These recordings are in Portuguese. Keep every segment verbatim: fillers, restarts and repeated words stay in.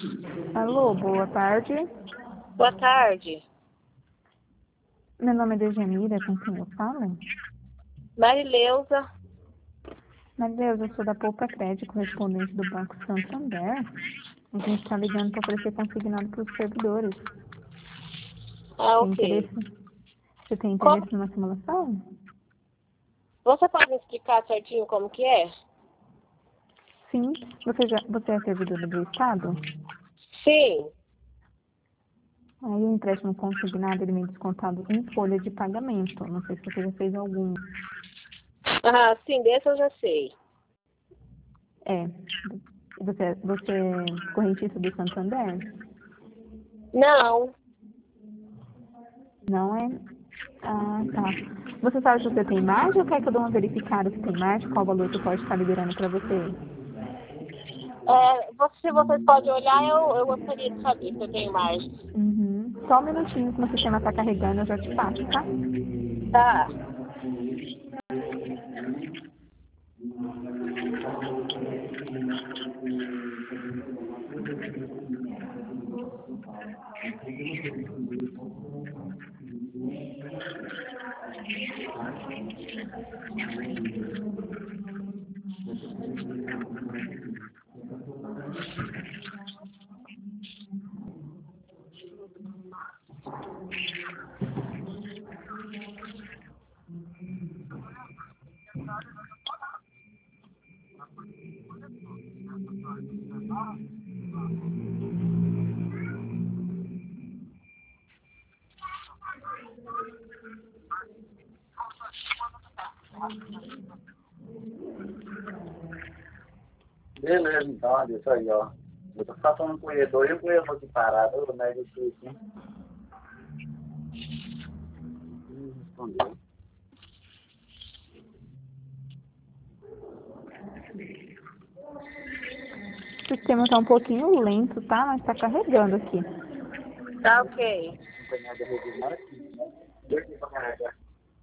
Alô, boa tarde. Boa tarde. Meu nome é Dejamira, com quem eu falo? Marileuza. Matheus, eu sou da Poupa Crédito, correspondente do Banco Santander. A gente está ligando para oferecer consignado para os servidores. Ah, Tem ok. interesse? Você tem Como- interesse numa simulação? Você pode me explicar certinho como que é? Sim. Você, já, você é servidora do Estado? Sim. Aí o empréstimo consignado ele vem descontado em folha de pagamento. Não sei se você já fez algum. Ah, sim, desse eu já sei. É. Você, você é correntista do Santander? Não. Não é? Ah, tá. Você sabe se você tem margem ou quer que eu dê uma verificada se tem margem? Qual valor que pode estar liberando para você? É, você- se vocês podem olhar, eu, eu gostaria de saber se eu tenho margem. Uhum. Só um minutinho que meu sistema está carregando, eu já te passo, tá? Tá. Beleza, então, olha isso aí, ó. Eu tô só falando com o corredor e o corredor aqui parado, o médico difícil, hein? Hum, respondeu. O sistema está um pouquinho lento, tá? Mas está carregando aqui. Tá, ok. Companhia da revisão aqui. Dois dias pra carregar.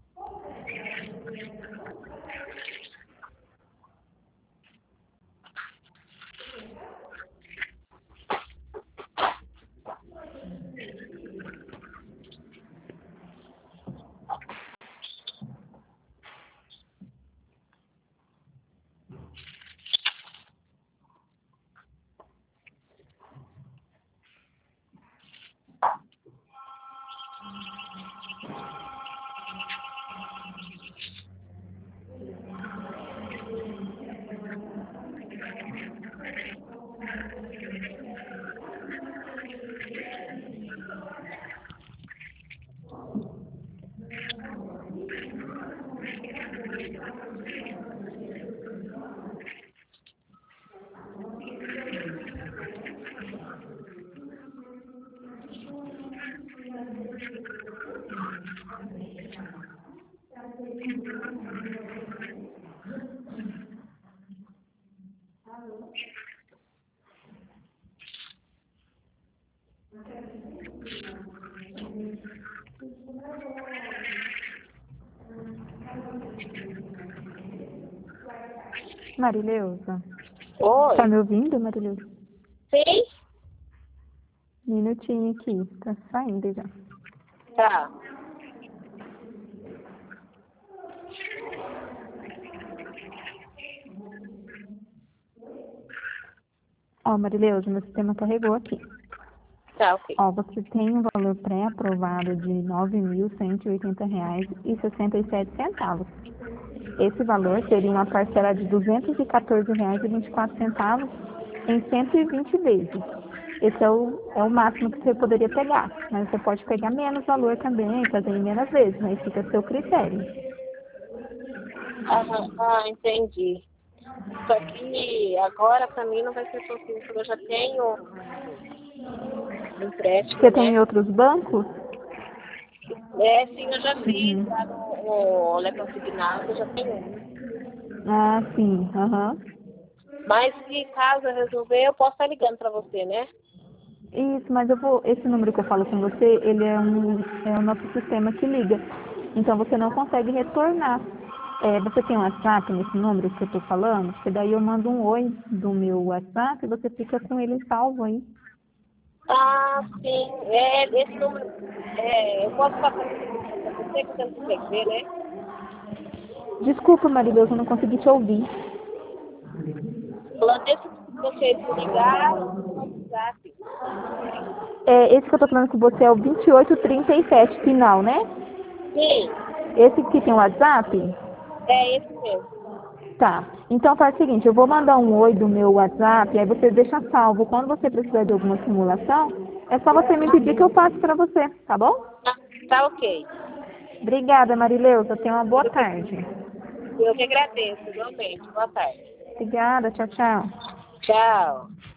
Marileuza. Tá Oi. me ouvindo, Marileuza? Sim? Minutinho aqui. Tá saindo já. Tá. Ó, Marileuza, meu sistema carregou aqui. Tá, ok. Ó, você tem um valor pré-aprovado de nove mil cento e oitenta reais e sessenta e sete centavos. Esse valor seria uma parcela de duzentos e quatorze reais e vinte e quatro centavos em cento e vinte vezes. Esse é o, é o máximo que você poderia pegar, mas você pode pegar menos valor também, fazer em menos vezes, mas fica a seu critério. Aham. Ah, entendi. Só que agora pra mim não vai ser possível, porque eu já tenho empréstimo, Você tem né? outros bancos? É, sim, eu já fiz Uhum. lá no, no Olé Consignado, eu já tenho um. Ah, sim, aham. Mas se caso eu resolver, eu posso estar ligando para você, né? Isso, mas eu vou. Esse número que eu falo com você, ele é um é o nosso sistema que liga. Então você não consegue retornar. É, você tem um WhatsApp nesse número que eu estou falando? Porque daí eu mando um oi do meu WhatsApp e você fica com ele salvo aí. Ah, sim. É, esse número. É, eu posso passar para você que você não consegue ver, né? Desculpa, Marileus, eu não consegui te ouvir. Falando desse que você ligar no WhatsApp. É, esse que eu tô falando com você é o vinte e oito trinta e sete final, né? Sim, Esse que tem o WhatsApp? é esse mesmo. Tá. Então faz o seguinte, eu vou mandar um oi do meu WhatsApp, aí você deixa salvo. Quando você precisar de alguma simulação, é só você me pedir que eu faço pra você, tá bom? Ah, tá ok. Obrigada, Marileuza. Tenha uma boa Eu que, tarde. eu que agradeço, igualmente. Boa tarde. Obrigada, tchau, tchau. Tchau.